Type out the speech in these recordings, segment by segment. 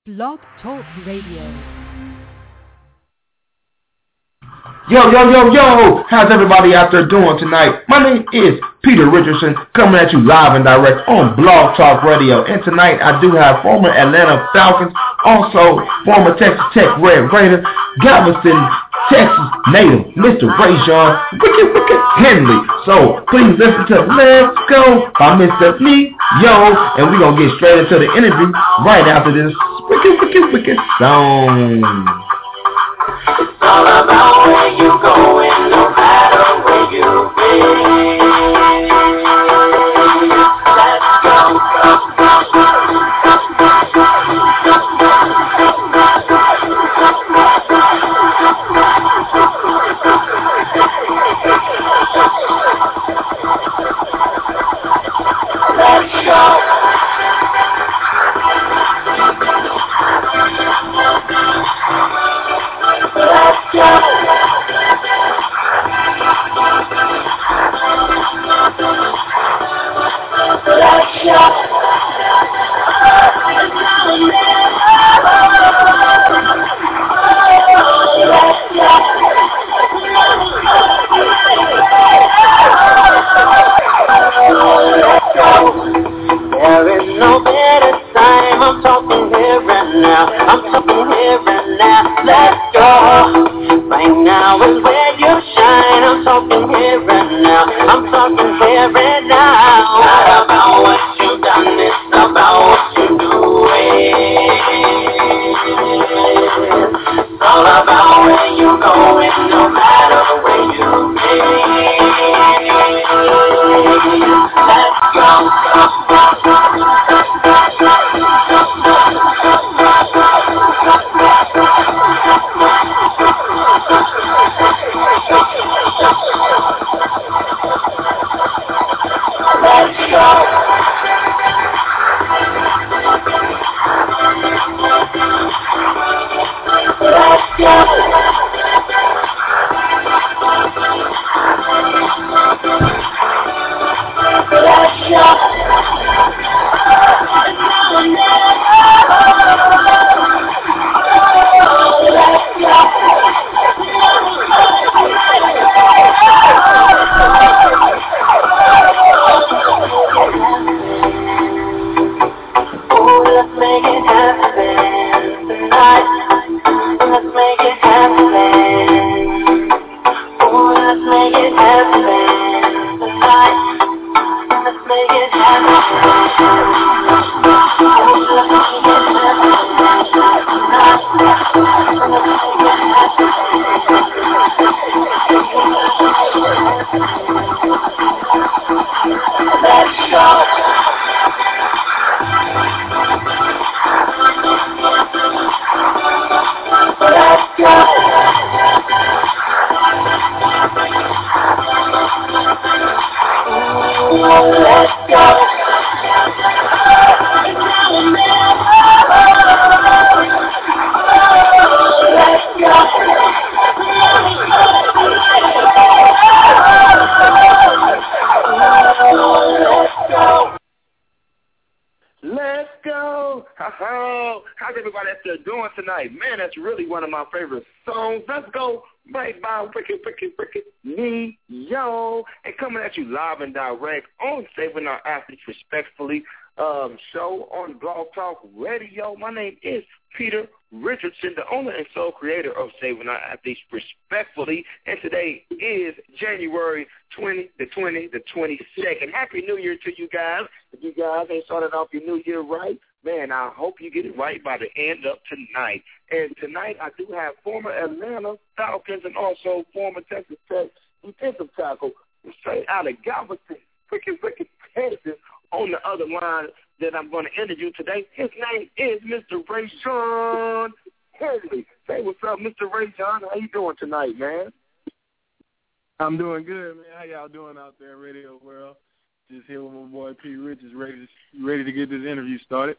Blog Talk Radio. Yo, how's everybody out there doing tonight? My name is Peter Richardson, coming at you live and direct on Blog Talk Radio. And tonight I do have former Atlanta Falcons, also former Texas Tech Red Raider, Galveston, Texas native, Mr. Rajon Wicked Henley. So please listen to Let's Go by Mr. Yo, and we're going to get straight into the interview right after this wicked song. It's all about where you going, no matter where you've been. Let's go. Let's go. There is no better time. I'm talking here and now. Let's go. Right now is where you shine. I'm talking here and now. Not about what you've done, it's about what you're doing. It's all about where you're going, no matter where you've been. Let's go. How's everybody out there doing tonight? Man, that's really one of my favorite songs. Let's go right by Wicked Me, yo. And coming at you live and direct on Saving Our Athletes Respectfully show on Blog Talk Radio. My name is Peter Richardson, the owner and sole creator of Saving Our Athletes Respectfully. And today is January 22nd. Happy New Year to you guys. If you guys ain't started off your new year right, man, I hope you get it right by the end of tonight. And tonight I do have former Atlanta Falcons and also former Texas Tech defensive tackle straight out of Galveston, wicked Texas, on the other line that I'm going to interview today. His name is Mr. Rajon Henley. Say what's up, Mr. Rajon. How you doing tonight, man? I'm doing good, man. How y'all doing out there, Radio World? Just here with my boy P. Richards, ready to get this interview started.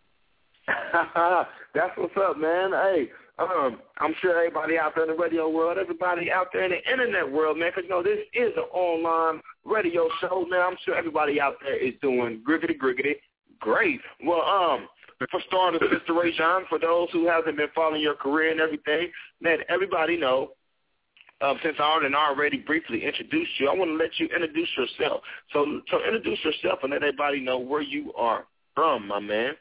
That's what's up, man. Hey, I'm sure everybody out there in the radio world, everybody out there in the internet world, man, because, you know, this is an online radio show, man. I'm sure everybody out there is doing griggity great. Well, for starters, Mr. Ray John, for those who haven't been following your career and everything, let everybody know, since I already briefly introduced you, I want to let you introduce yourself. So introduce yourself and let everybody know where you are from, my man.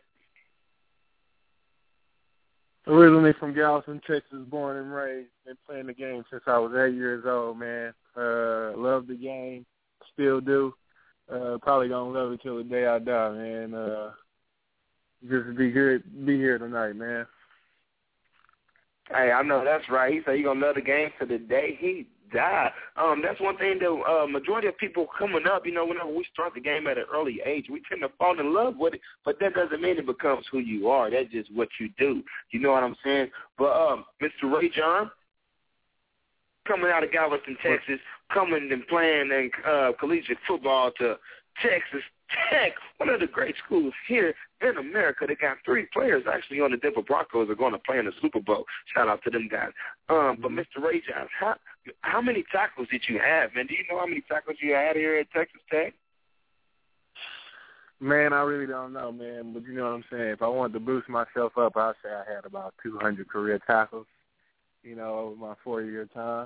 Originally from Galveston, Texas, born and raised. Been playing the game since I was 8 years old, man. Love the game, still do. Probably gonna love it till the day I die, man. Just be here tonight, man. Hey, I know that's right. He said he's gonna love the game to the day he died. That's one thing that majority of people coming up, whenever we start the game at an early age, we tend to fall in love with it, but that doesn't mean it becomes who you are. That's just what you do. You know what I'm saying? But Mr. Ray John, coming out of Galveston, Texas, coming and playing in collegiate football to Texas Tech, one of the great schools here in America. They got 3 players actually on the Denver Broncos are going to play in the Super Bowl. Shout out to them guys. But Mr. Ray John, how many tackles did you have, man? Do you know how many tackles you had here at Texas Tech? Man, I really don't know, man. But you know what I'm saying? If I wanted to boost myself up, I'd say I had about 200 career tackles, over my 4-year time.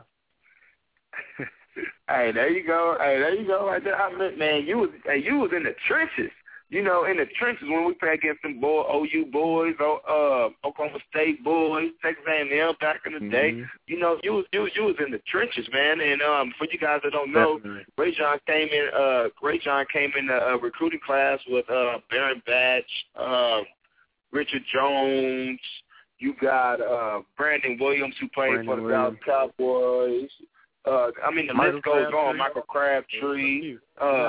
Hey, there you go. Right there. I meant, man, you was in the trenches. In the trenches when we played against them OU boys, Oklahoma State boys, Texas A&M back in the day. You was in the trenches, man. And for you guys that don't know, Definitely. Ray John came in the recruiting class with Baron Batch, Richard Jones. You got Brandon Williams, who played for the Dallas Cowboys. The list goes on. Michael Crabtree.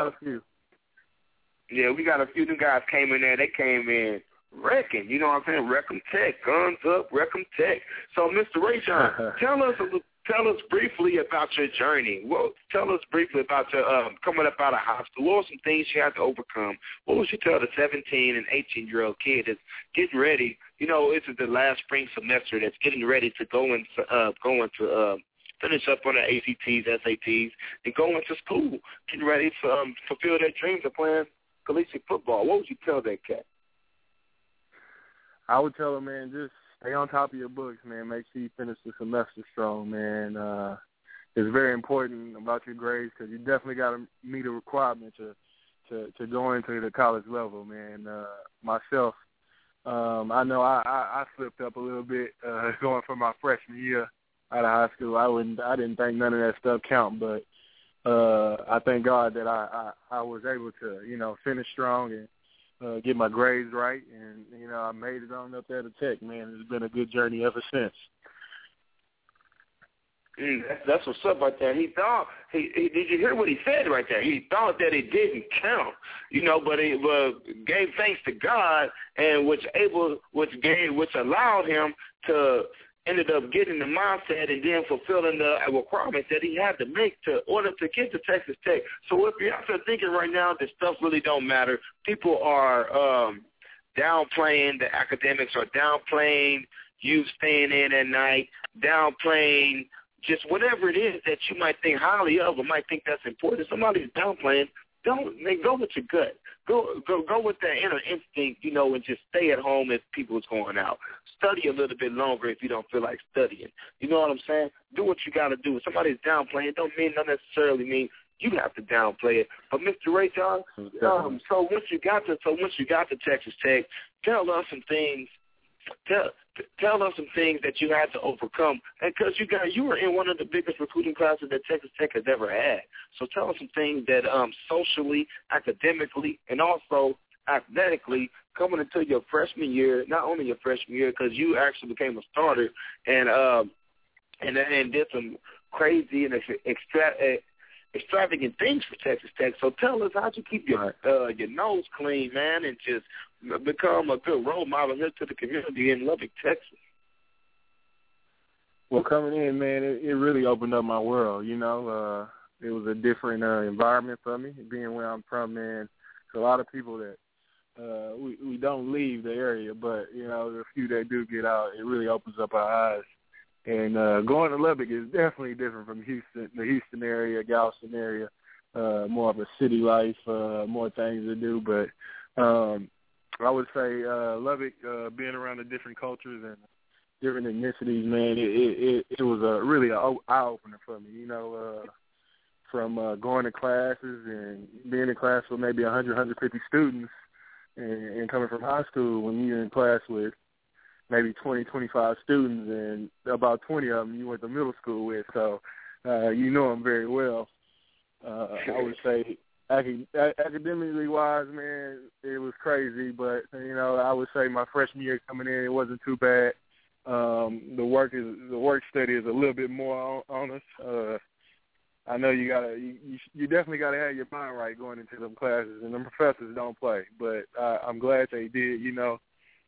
Yeah, we got a few new guys came in there. They came in wrecking. You know what I'm saying? Wreck 'em Tech. Guns up, Wreck 'em Tech. So, Mr. Ray John, tell us briefly about your journey. Tell us briefly about your coming up out of high school. What were some things you had to overcome? What would you tell the 17 and 18-year-old kid that's getting ready? This is the last spring semester that's getting ready to go into finish up on their ACTs, SATs, and go into school, getting ready to fulfill their dreams of playing collegiate football. What would you tell that cat? I would tell him, man, just stay on top of your books, man. Make sure you finish the semester strong, man. It's very important about your grades because you definitely got to meet a requirement to go into the college level, man. Myself, I know I slipped up a little bit going for my freshman year out of high school. I didn't think none of that stuff count, but I thank God that I was able to, finish strong and get my grades right, and I made it on up there to Tech, man. It's been a good journey ever since. That's what's up right there. He thought did you hear what he said right there? He thought that it didn't count, but it gave thanks to God, and which allowed him to ended up getting the mindset and then fulfilling the requirements that he had to make in order to get to Texas Tech. So if you're out there thinking right now that stuff really don't matter, people are downplaying the academics or downplaying you staying in at night, downplaying just whatever it is that you might think highly of or might think that's important. Somebody's downplaying. Go with your gut. Go with that inner instinct, and just stay at home if people's going out. Study a little bit longer if you don't feel like studying. You know what I'm saying? Do what you got to do. If somebody's downplaying, don't necessarily mean you have to downplay it. But Mr. Ray John, so once you got to Texas Tech, tell us some things. Tell us some things that you had to overcome, because you were in one of the biggest recruiting classes that Texas Tech has ever had. So tell us some things that socially, academically, and also athletically, coming into your freshman year, not only your freshman year, because you actually became a starter and did some crazy and extravagant things for Texas Tech. So tell us, how'd you keep your nose clean, man, and just become a good role model here to the community in Lubbock, Texas? Well, coming in, man, it really opened up my world, It was a different environment for me, being where I'm from, man. There's a lot of people that we don't leave the area, but, the few that do get out, it really opens up our eyes. And going to Lubbock is definitely different from Houston, the Houston area, Galveston area, more of a city life, more things to do. But I would say Lubbock, being around the different cultures and different ethnicities, man, it was really an eye-opener for me, you know, from going to classes and being in class with maybe 100, 150 students and coming from high school when you're in class with maybe 20, 25 students and about 20 of them you went to middle school with, so you know them very well. I would say academically wise, man, it was crazy, but, you know, I would say my freshman year coming in, it wasn't too bad. The work study is a little bit more on us. I know you definitely gotta have your mind right going into them classes, and them professors don't play. But I'm glad they did, you know,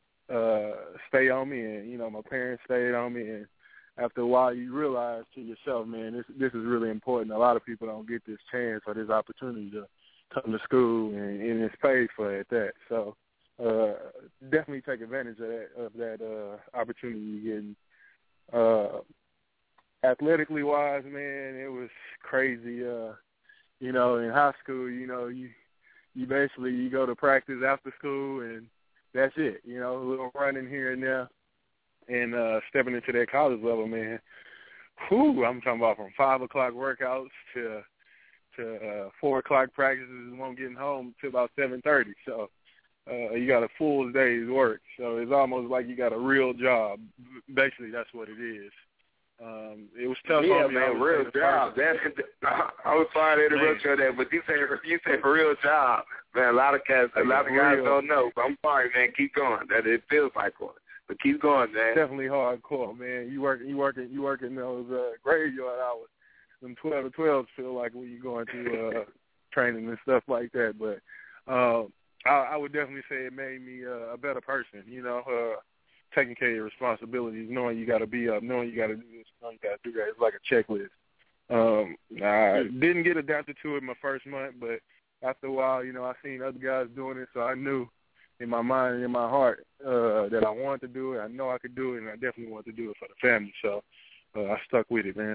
stay on me, and you know my parents stayed on me, and after a while you realize to yourself, man, this is really important. A lot of people don't get this chance or this opportunity to come to school, and it's paid for at that. So definitely take advantage of that opportunity you're getting. Athletically wise, man, it was crazy. You know, in high school, you know, you basically you go to practice after school and that's it. You know, a little running here and there, and stepping into that college level, man. Whew, I'm talking about from 5 o'clock workouts to 4 o'clock practices and won't getting home till about 7:30. So you got a full day's work. So it's almost like you got a real job. Basically, that's what it is. It was tough on me. Yeah, man, real job. I was sorry to interrupt you on that, but you say real job, man. A lot of guys don't know. But I'm sorry, man. Keep going. That it feels like one, but keep going, man. Definitely hardcore, man. You working those graveyard hours. Them 12 to 12s feel like when you're going through training and stuff like that. But I would definitely say it made me a better person. You know. Taking care of your responsibilities, knowing you got to be up, knowing you got to do this, knowing you got to do that. It's like a checklist. I didn't get adapted to it my first month, but after a while, you know, I seen other guys doing it, so I knew in my mind and in my heart that I wanted to do it. I know I could do it, and I definitely wanted to do it for the family. So I stuck with it, man.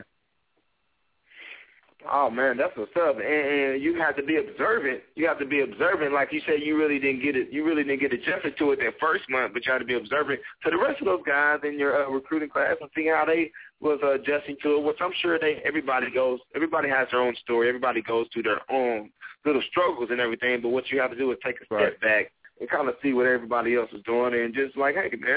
Oh, man, that's what's up. And you have to be observant. You have to be observant. Like you said, you really didn't get it. You really didn't get adjusted to it that first month, but you had to be observant to the rest of those guys in your recruiting class and see how they was adjusting to it, which I'm sure everybody has their own story. Everybody goes through their own little struggles and everything, but what you have to do is take a step back and kind of see what everybody else is doing and just like, hey, man,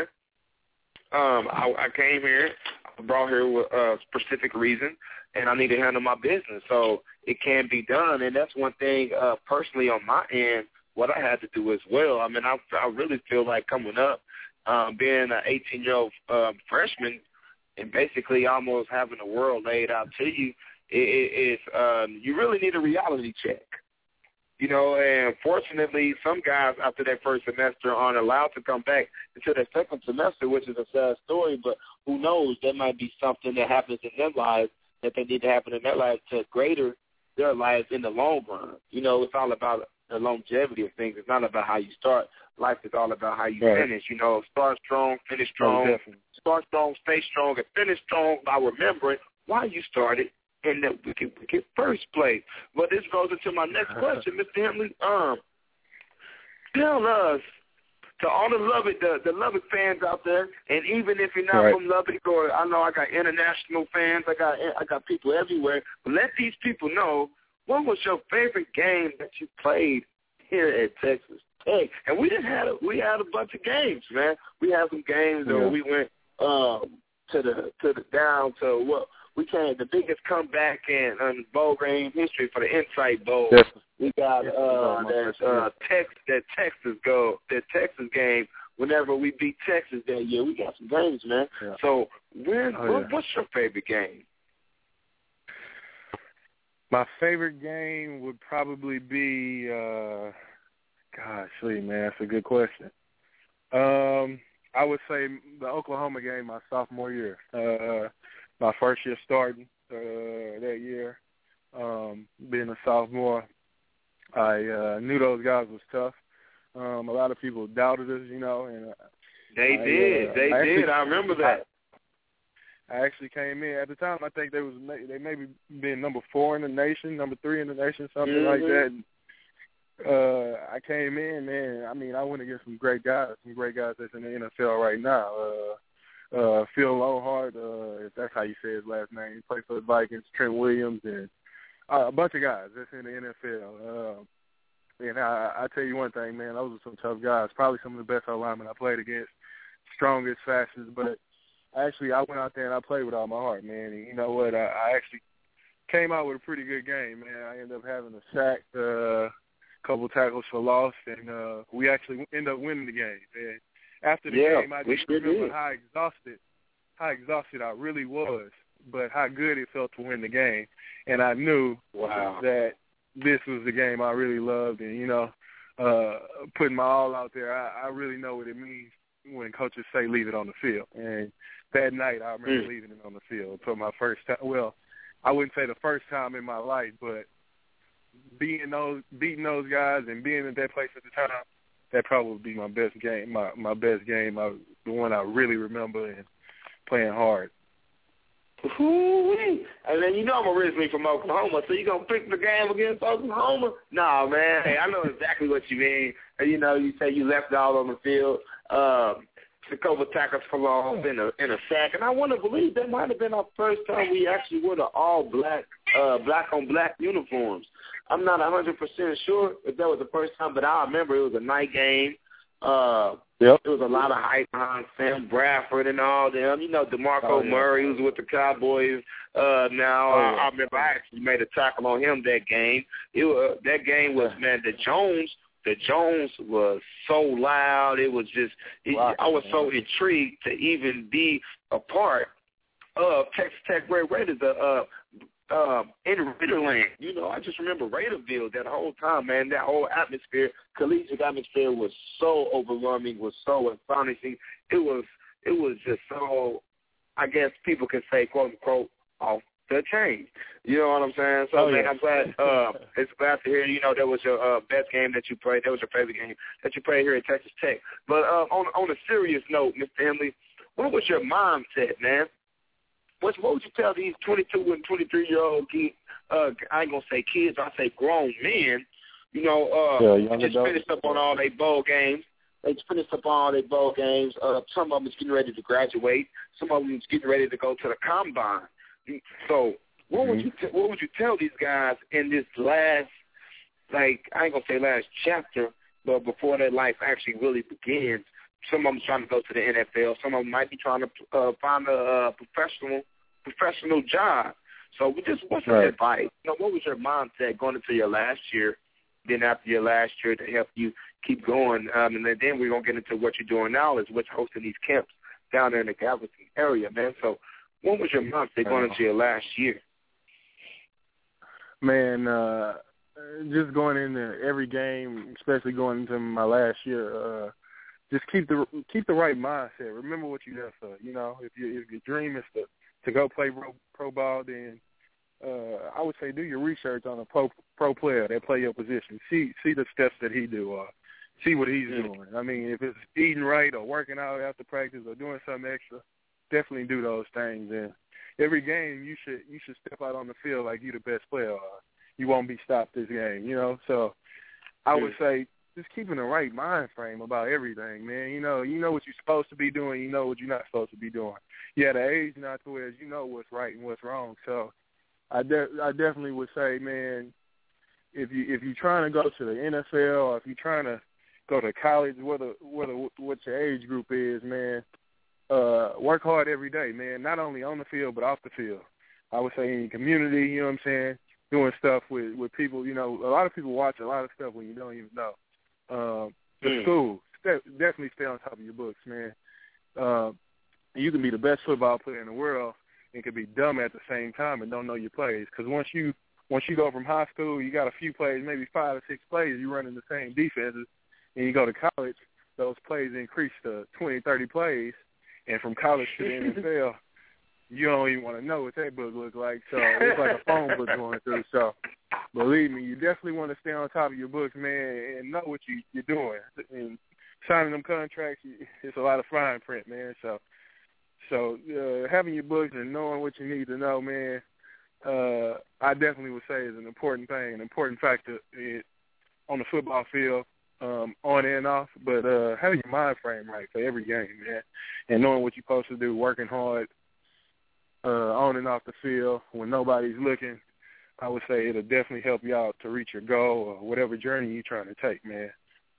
I came here, I brought here with a specific reason, and I need to handle my business. So it can be done, and that's one thing personally on my end, what I had to do as well. I mean, I really feel like coming up, being an 18-year-old freshman and basically almost having the world laid out to you, you really need a reality check. You know, and fortunately, some guys after their first semester aren't allowed to come back until their second semester, which is a sad story, but who knows, there might be something that happens in their lives that they need to happen in their lives to greater their lives in the long run. You know, it's all about the longevity of things. It's not about how you start. Life is all about how you finish. You know, start strong, finish strong, start strong, stay strong, and finish strong by remembering why you started in the wicked first place. But this goes into my next question, Mr. Henley. Tell us, to all the Lubbock fans out there, and even if you're not from Lubbock, or I know I got international fans, I got people everywhere, but let these people know, what was your favorite game that you played here at Texas Tech? And we had a bunch of games, man. We had some games where we went down to what we came the biggest comeback in bowl game history for the Insight Bowl. Yes. We got that Texas game. Whenever we beat Texas that year, we got some games, man. Yeah. So, what's your favorite game? My favorite game would probably be, man, that's a good question. I would say the Oklahoma game my sophomore year. My first year starting that year, being a sophomore, I knew those guys was tough. A lot of people doubted us, you know, and they did. I remember that. I actually came in at the time. I think they maybe been number 4 in the nation, number 3 in the nation, something like that. I came in, man. I mean, I went against some great guys that's in the NFL right now. Phil Longhart, if that's how you say his last name, he played for the Vikings. Trent Williams, and a bunch of guys that's in the NFL. And I tell you one thing, man, those are some tough guys. Probably some of the best linemen I played against, strongest, fastest. But actually, I went out there and I played with all my heart, man. And you know what? I actually came out with a pretty good game, man. I ended up having a sack, couple tackles for loss, and we actually ended up winning the game. And after the game, I just remember how exhausted I really was, but how good it felt to win the game. And I knew that this was the game I really loved, and, you know, putting my all out there, I really know what it means when coaches say leave it on the field. And that night, I remember leaving it on the field for my first time. Well, I wouldn't say the first time in my life, but beating those guys and being at that place at the time, that probably would be my best game, my best game, the one I really remember and playing hard. Ooh-wee. And then you know I'm originally from Oklahoma, so you going to pick the game against Oklahoma? No, man. Hey, I know exactly what you mean. And, you know, you say you left it all on the field. A couple of tackles for loss in a sack. And I want to believe that might have been our first time we actually wore the all-black, black-on-black uniforms. I'm not 100% sure if that was the first time, but I remember it was a night game. There was a lot of hype behind Sam Bradford and all them. You know, DeMarco Murray, who's with the Cowboys now. I remember I actually made a tackle on him that game. That game was, man, the Jones was so loud. It was just, I was so intrigued to even be a part of Texas Tech Red Raiders in Raiderland. You know, I just remember Raiderville that whole time, man. That whole atmosphere, collegiate atmosphere, was so overwhelming, was so astonishing. It was just so, I guess people could say, quote unquote, off the chain. You know what I'm saying? So, man, I'm glad. It's glad to hear. You know, that was your best game that you played. That was your favorite game that you played here at Texas Tech. But on a serious note, Mr. Emily, what was your mindset, man? What would you tell these 22 and 23-year-old kids? I ain't gonna say kids. I say grown men. You know, just finished up on all their bowl games. They just finished up on all their bowl games. Some of them is getting ready to graduate. Some of them is getting ready to go to the combine. So, what would you tell these guys in this last, like, I ain't gonna say last chapter, but before their life actually really begins? Some of them trying to go to the NFL. Some of them might be trying to find a professional job. So, what's your advice? You know, what was your mindset going into your last year? Then after your last year to help you keep going, and then we're gonna get into what you're doing now, is what's hosting these camps down there in the Galveston area, man. So, what was your mindset going into your last year? Man, just going into every game, especially going into my last year, just keep the right mindset. Remember what you're there for. You know, if your dream is to go play pro ball, then I would say do your research on a pro player that play your position. See the steps that he do, or see what he's doing. I mean, if it's eating right or working out after practice or doing something extra, definitely do those things. And every game you should step out on the field like you're the best player, or you won't be stopped this game. You know, so I would say just keeping the right mind frame about everything, man. You know what you're supposed to be doing. You know what you're not supposed to be doing. You at an age now to where you know what's right and what's wrong. So I definitely would say, man, if you're trying to go to the NFL or if you're trying to go to college, what your age group is, man, work hard every day, man. Not only on the field but off the field. I would say in your community, you know what I'm saying, doing stuff with people. You know, a lot of people watch a lot of stuff when you don't even know. The school, definitely stay on top of your books, man. You can be the best football player in the world and can be dumb at the same time and don't know your plays. Because once you go from high school, you got a few plays, maybe 5 or 6 plays, you running the same defenses, and you go to college, those plays increase to 20, 30 plays, and from college to the NFL, you don't even want to know what that book looks like. So it's like a phone book going through. So believe me, you definitely want to stay on top of your books, man, and know what you're doing. And signing them contracts, it's a lot of fine print, man. So having your books and knowing what you need to know, man, I definitely would say is an important thing, an important factor on the football field, on and off, but having your mind frame right for every game, man, and knowing what you're supposed to do, working hard on and off the field when nobody's looking, I would say it'll definitely help you out to reach your goal or whatever journey you're trying to take, man.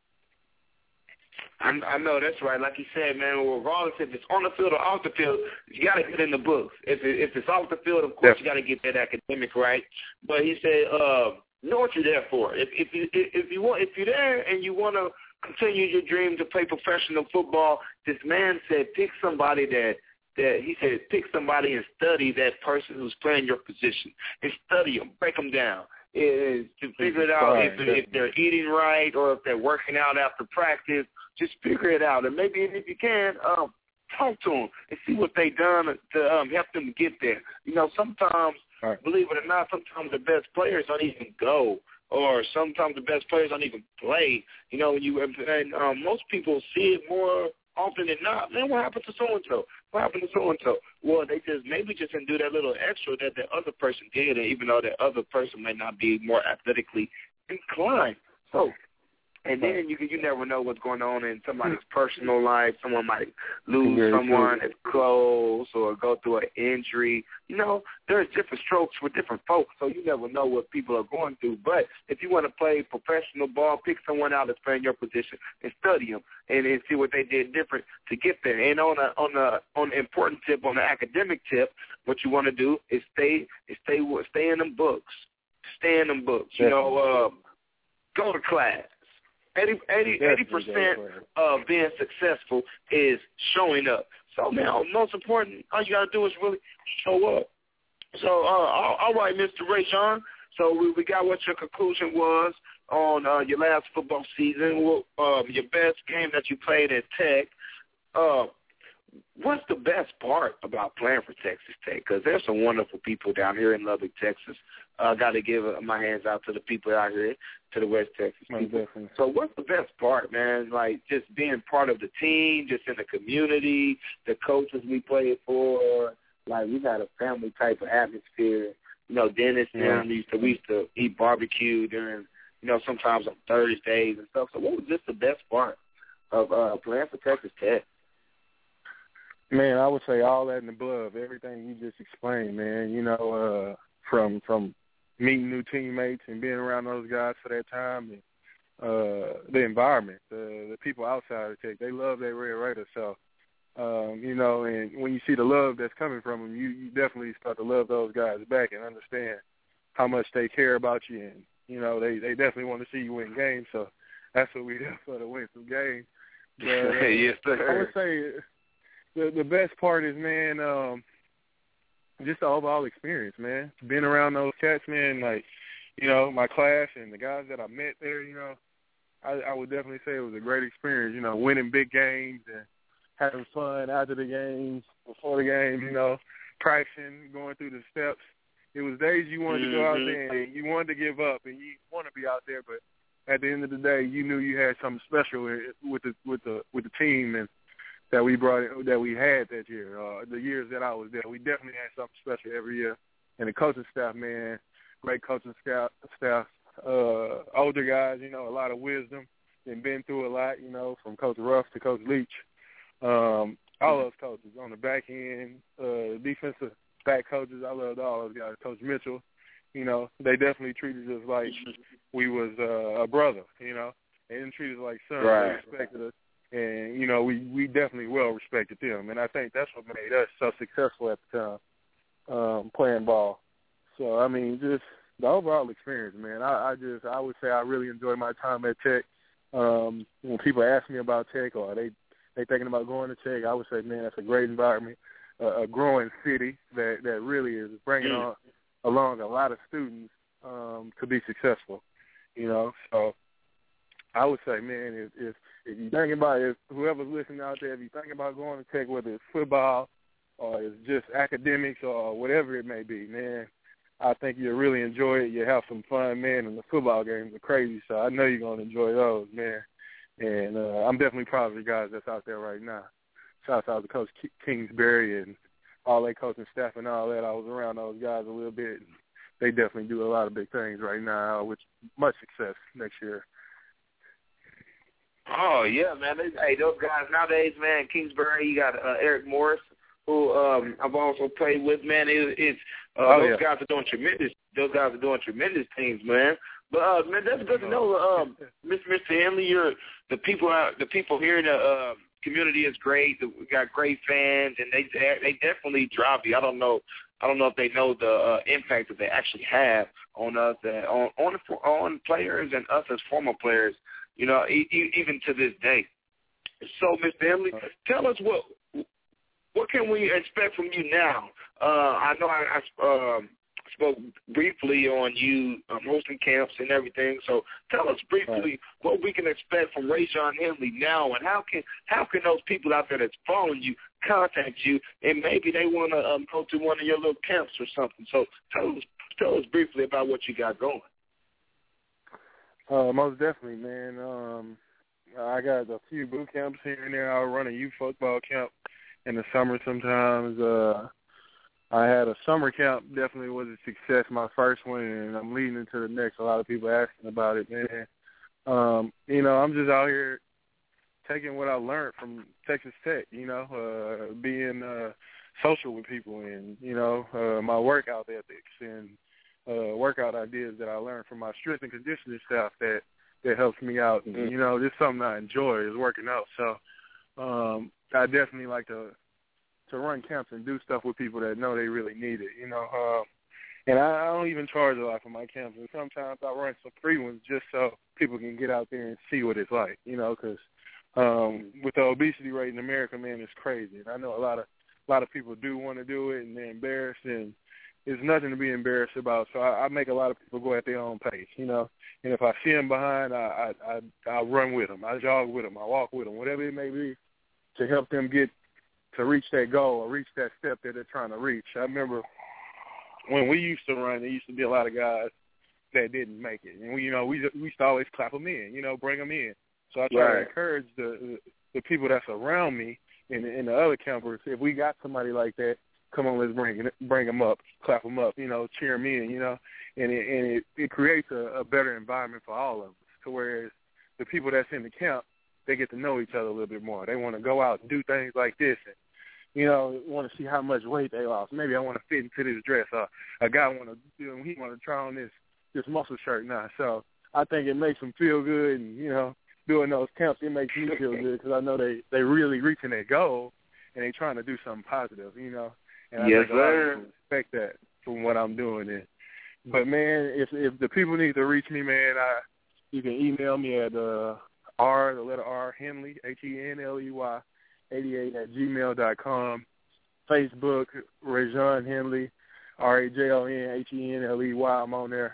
I know that's right. Like you said, man, regardless if it's on the field or off the field, you got to get in the books. If it's off the field, of course, you got to get that academic right. But he said, know what you're there for. If you're there and you want to continue your dream to play professional football, this man said pick somebody pick somebody and study that person who's playing your position and study them, break them down. Is to figure it out if they're eating right or if they're working out after practice. Just figure it out, and maybe if you can, talk to them and see what they done to help them get there. You know, sometimes, believe it or not, sometimes the best players don't even go, or sometimes the best players don't even play. You know, most people see it more often than not. Man, what happened to so-and-so? What happened to so-and-so? Well, they maybe just didn't do that little extra that the other person did, and even though the other person may not be more athletically inclined. So, and then you never know what's going on in somebody's personal life. Someone might lose someone that's close or go through an injury. You know, there's different strokes for different folks, so you never know what people are going through. But if you want to play professional ball, pick someone out that's playing your position and study them and see what they did different to get there. And on the important tip, on the academic tip, what you want to do is stay in them books. Stay in them books. You know, go to class. 80% of being successful is showing up. So, man, most important, all you got to do is really show up. So, all right, Mr. Ray Sean. So we got what your conclusion was on your last football season, your best game that you played at Tech. What's the best part about playing for Texas Tech? Because there's some wonderful people down here in Lubbock, Texas. I got to give my hands out to the people out here, to the West Texas people. So what's the best part, man? Like just being part of the team, just in the community, the coaches we played for. Like we had a family type of atmosphere. You know, Dennis and them, we used to eat barbecue during, you know, sometimes on Thursdays and stuff. So what was just the best part of playing for Texas Tech? Man, I would say all that and above, everything you just explained, man. You know, from meeting new teammates and being around those guys for that time, and the environment, the people outside of Tech, they love their Red Raiders. So, you know, and when you see the love that's coming from them, you definitely start to love those guys back and understand how much they care about you. And, you know, they definitely want to see you win games. So that's what we do, for to win some games. But, yes, sir. I would say the best part is, man, just the overall experience, man. Being around those cats, man, like, you know, my class and the guys that I met there, you know, I would definitely say it was a great experience, you know, winning big games and having fun after the games, before the games, you know, practicing, going through the steps. It was days you wanted to go out there and you wanted to give up and you want to be out there, but at the end of the day, you knew you had something special with the team and that we had that year. The years that I was there, we definitely had something special every year. And the coaching staff, man, great coaching staff, older guys, you know, a lot of wisdom, and been through a lot, you know, from Coach Ruff to Coach Leach. All those coaches on the back end, defensive back coaches, I loved all those guys. Coach Mitchell, you know, they definitely treated us like we was a brother, you know. They didn't treat us like sons. Right. They respected us. And, you know, we definitely well respected them. And I think that's what made us so successful at the time, playing ball. So, I mean, just the overall experience, man. I would say I really enjoyed my time at Tech. When people ask me about Tech or they thinking about going to Tech, I would say, man, that's a great environment, a growing city that really is bringing along a lot of students to be successful, you know. So I would say, man, if you think about it, if whoever's listening out there, if you think about going to Tech, whether it's football or it's just academics or whatever it may be, man, I think you'll really enjoy it. You'll have some fun, man, and the football games are crazy, so I know you're going to enjoy those, man. And I'm definitely proud of the guys that's out there right now. Shouts out to Coach Kingsbury and all that coaching staff and all that. I was around those guys a little bit. They definitely do a lot of big things right now, with much success next year Oh, yeah, man. Those guys nowadays, man, Kingsbury, you got Eric Morris, who I've also played with, man. Those guys are doing tremendous. Those guys are doing tremendous things, man. But man, that's good to know, Mr. Henley. The people here in the community is great. We got great fans, and they definitely drive you. I don't know if they know the impact that they actually have on us, on players and us as former players. You know, even to this day. So, Mr. Henley, tell us what can we expect from you now? I know I spoke briefly on you hosting camps and everything. So tell us briefly what we can expect from Rajon Henley now, and how can those people out there that's following you contact you, and maybe they want to go to one of your little camps or something. So tell us briefly about what you got going. Most definitely, man. I got a few boot camps here and there. I'll run a youth football camp in the summer sometimes. I had a summer camp, definitely was a success, my first one, and I'm leading into the next. A lot of people asking about it, man. You know, I'm just out here taking what I learned from Texas Tech, you know, being social with people and, you know, my workout ethics and workout ideas that I learned from my strength and conditioning staff that helps me out. And, you know, this is something I enjoy is working out. So I definitely like to run camps and do stuff with people that know they really need it, you know. And I don't even charge a lot for my camps. And sometimes I run some free ones just so people can get out there and see what it's like, you know, because with the obesity rate in America, man, it's crazy. And I know a lot of people do want to do it and they're embarrassed, and it's nothing to be embarrassed about. So I make a lot of people go at their own pace, you know. And if I see them behind, I run with them. I jog with them. I walk with them, whatever it may be, to help them get to reach that goal or reach that step that they're trying to reach. I remember when we used to run, there used to be a lot of guys that didn't make it. And, we used to always clap them in, you know, bring them in. So I try to encourage the people that's around me and the other campers, if we got somebody like that, come on, let's bring them up, clap them up, you know, cheer them in, you know. And it creates a better environment for all of us, to whereas the people that's in the camp, they get to know each other a little bit more. They want to go out and do things like this and, you know, want to see how much weight they lost. Maybe I want to fit into this dress. Or a guy he want to try on this muscle shirt now. So I think it makes them feel good. And, you know, doing those camps, it makes me feel good because I know they really reaching their goal and they trying to do something positive, you know. And I think a lot of people expect that from what I'm doing. But, man, if the people need to reach me, man, you can email me at the letter R, Henley, Henley, 88 @gmail.com. Facebook, Rajon Henley, RajonHenley. I'm on there.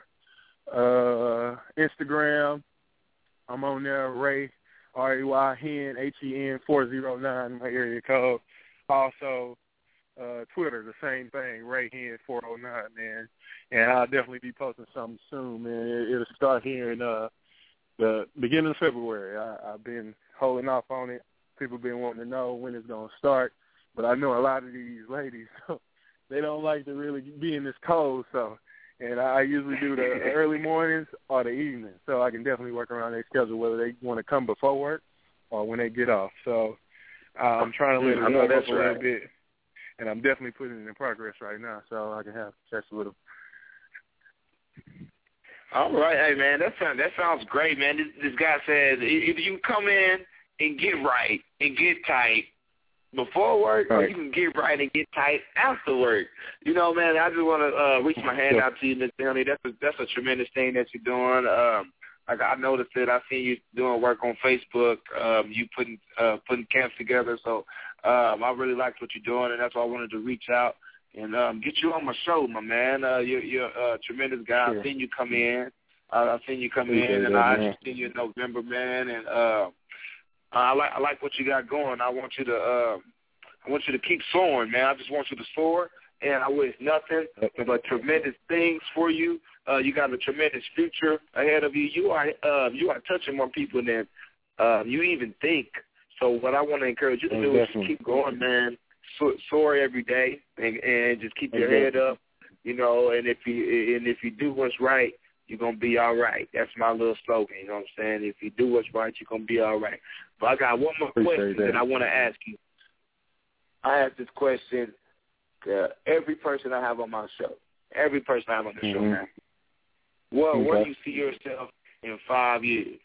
Instagram, I'm on there, Ray, RAY, Hen, 409, my area code. Also, Twitter, the same thing, Ray Hen 409, man. And I'll definitely be posting something soon, man. It'll start here in the beginning of February. I've been holding off on it. People been wanting to know when it's going to start. But I know a lot of these ladies, so they don't like to really be in this cold. So, and I usually do the early mornings or the evenings. So I can definitely work around their schedule, whether they want to come before work or when they get off. So I'm trying to let it warm up a little bit. And I'm definitely putting it in progress right now so I can have sex with them. All right. Hey, man, that sounds great, man. This guy says either you come in and get right and get tight before work, or you can get right and get tight after work. You know, man, I just want to reach my hand out to you, Mr. Henley. That's a tremendous thing that you're doing. Like I noticed it. I seen you doing work on Facebook. You putting camps together. So I really liked what you're doing, and that's why I wanted to reach out and get you on my show, my man. You're a tremendous guy. I've seen you come in. I've seen you come in, and I actually seen you in November, man. And I like what you got going. I want you to keep soaring, man. I just want you to soar, and I wish nothing but tremendous things for you. You got a tremendous future ahead of you. You are touching more people than you even think. So what I want to encourage you to do is just keep going, man. Soar every day, and just keep your head up, you know. And if you do what's right, you're going to be all right. That's my little slogan, you know what I'm saying? If you do what's right, you're going to be all right. But I got one more question that I want to ask you. I ask this question to every person I have on my show. Every person I have on the show now. Well, where do you see yourself in 5 years?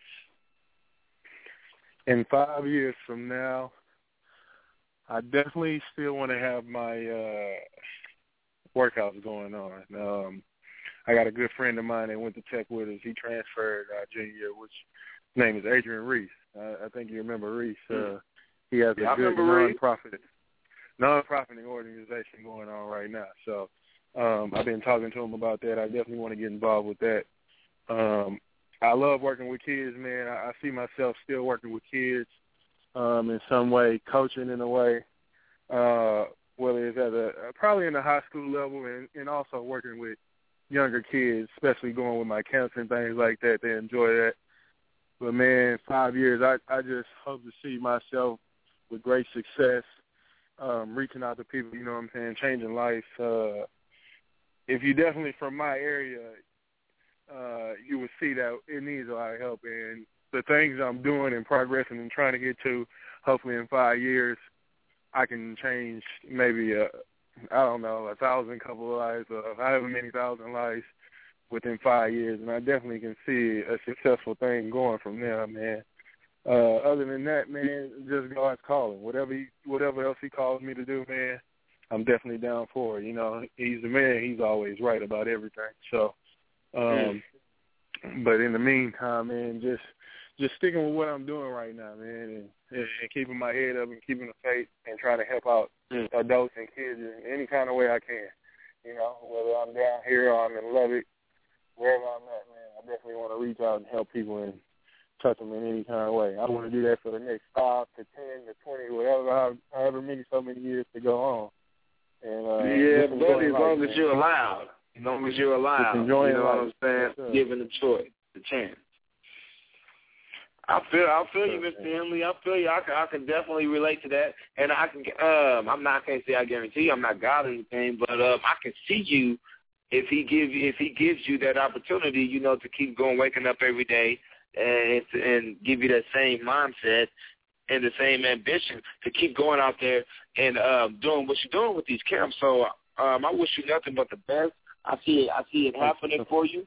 In 5 years from now, I definitely still want to have my workouts going on. I got a good friend of mine that went to Tech with us. He transferred junior year, which his name is Adrian Reese. I think you remember Reese. He has a good non-profiting organization going on right now. So I've been talking to him about that. I definitely want to get involved with that. I love working with kids, man. I see myself still working with kids in some way, coaching in a way, whether it's at probably in the high school level and also working with younger kids, especially going with my camps and things like that. They enjoy that. But, man, 5 years, I just hope to see myself with great success, reaching out to people, you know what I'm saying, changing lives. If you definitely from my area, you would see that it needs a lot of help. And the things I'm doing and progressing and trying to get to, hopefully in 5 years, I can change maybe, 1,000 couple of lives or however many thousand lives within 5 years. And I definitely can see a successful thing going from there, man. Other than that, man, just God's calling. Whatever else he calls me to do, man, I'm definitely down for it. You know, he's the man. He's always right about everything. So, but in the meantime, man, just sticking with what I'm doing right now, man, and keeping my head up and keeping the faith and trying to help out adults and kids in any kind of way I can. You know, whether I'm down here or I'm in Lubbock, wherever I'm at, man, I definitely want to reach out and help people and touch them in any kind of way. I want to do that for the next 5 to 10 to 20, whatever, however many years to go on. And buddy, as long as you're allowed. As long as you're allowed. You know what I'm saying? Yes, given the choice, the chance. I feel you, Mr. Henley. I feel you. I can definitely relate to that, and I can't say I guarantee you I'm not God or anything, but I can see you if he gives you that opportunity, you know, to keep going, waking up every day, and give you that same mindset and the same ambition to keep going out there and doing what you're doing with these camps. So I wish you nothing but the best. I see it happening for you.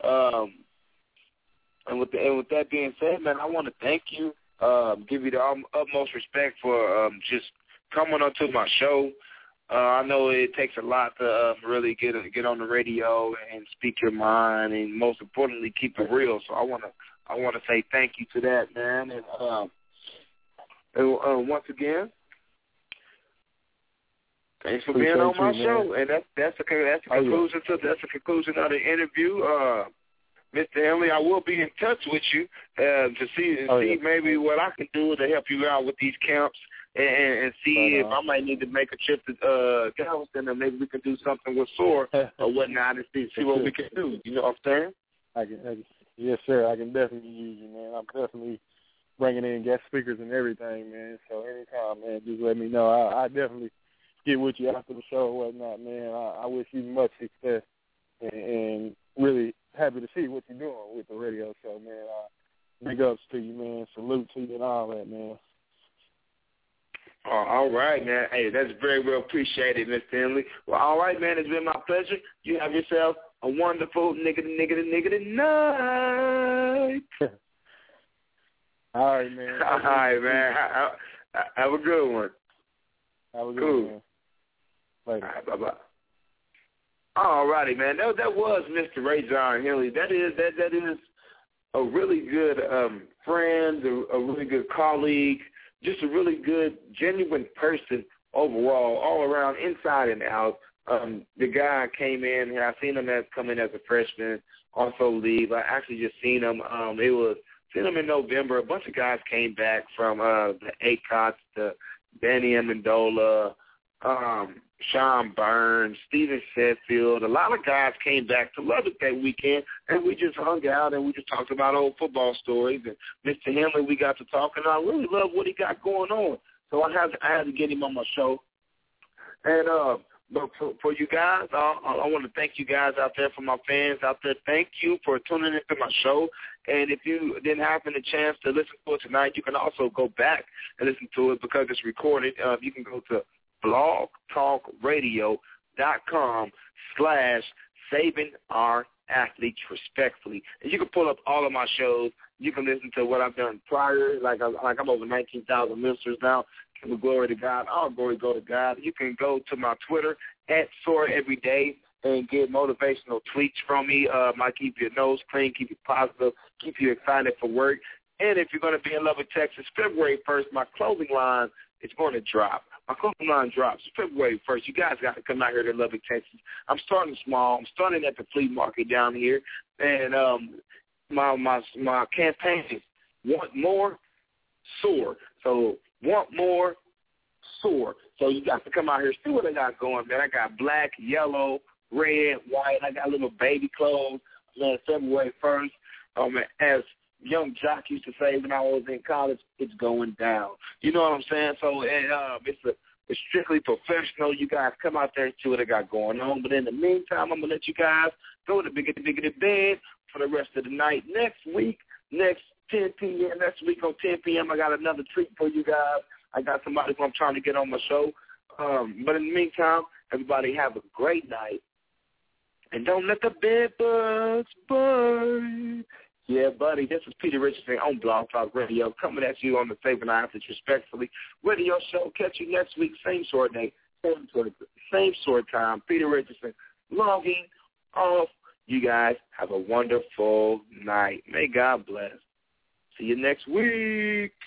And with that being said, man, I want to thank you, give you the utmost respect for just coming onto my show. I know it takes a lot to really get on the radio and speak your mind, and most importantly, keep it real. So I want to say thank you to that, man. And once again, thanks for being on my show. And that's the conclusion of the interview. Mr. Henley, I will be in touch with you to see maybe what I can do to help you out with these camps and see if I might need to make a trip to Galveston, and maybe we can do something with SOAR or whatnot and see what we can do. You know what I'm saying? Yes, sir. I can definitely use you, man. I'm definitely bringing in guest speakers and everything, man. So anytime, man, just let me know. I definitely get with you after the show or whatnot, man. I wish you much success and really happy to see what you're doing with the radio show, man. Big ups to you, man. Salute to you and all that, man. All right, man. Hey, that's very well appreciated, Mr. Henley. Well, all right, man. It's been my pleasure. You have yourself a wonderful night. All right, man. All right, man. Have a good one. Have a good one, man. Later. All right, bye-bye. All righty, man. That was Mr. Ray John Henley. That is a really good friend, a really good colleague, just a really good, genuine person overall, all around, inside and out. The guy came in, and I seen him come in as a freshman, also leave. I actually just seen him. Seen him in November. A bunch of guys came back from the ACOTs, to Danny Amendola, Sean Burns, Steven Sheffield. A lot of guys came back to Lubbock that weekend, and we just hung out and we just talked about old football stories. And Mr. Henley, we got to talking. I really love what he got going on. So I had to get him on my show. And But for you guys, I want to thank you guys out there, for my fans out there. Thank you for tuning into my show. And if you didn't happen a chance to listen to it tonight, you can also go back and listen to it because it's recorded. You can go to blogtalkradio.com/SavingOurAthletes Respectfully. And you can pull up all of my shows. You can listen to what I've done prior. Like I'm over 19,000 listeners now. Give glory to God. All glory go to God. You can go to my Twitter @SoarEveryday and get motivational tweets from me. Might keep your nose clean, keep you positive, keep you excited for work. And if you're going to be in Lubbock, Texas, February 1st, my clothing line is going to drop. My clothing line drops February 1st. You guys got to come out here to Lubbock, Texas. I'm starting small. I'm starting at the flea market down here. And my campaign is Want More, Soar. So Want More, Soar. So you got to come out here, see what I got going, man. I got black, yellow, red, white. I got little baby clothes. Man, February 1st. As young Jock used to say when I was in college, it's going down. You know what I'm saying? So it's strictly professional. You guys come out there and see what I got going on. But in the meantime, I'm going to let you guys go to biggity bed for the rest of the night. Next week, next 10 p.m., next week on 10 p.m., I got another treat for you guys. I got somebody who I'm trying to get on my show. But in the meantime, everybody have a great night. And don't let the bed bugs bite. Yeah, buddy, this is Peter Richardson on Blog Talk Radio, coming at you on the Saving Our Athletes Respectfully radio show. Catch you next week, same sort day, same sort time. Peter Richardson logging off. You guys have a wonderful night. May God bless. See you next week.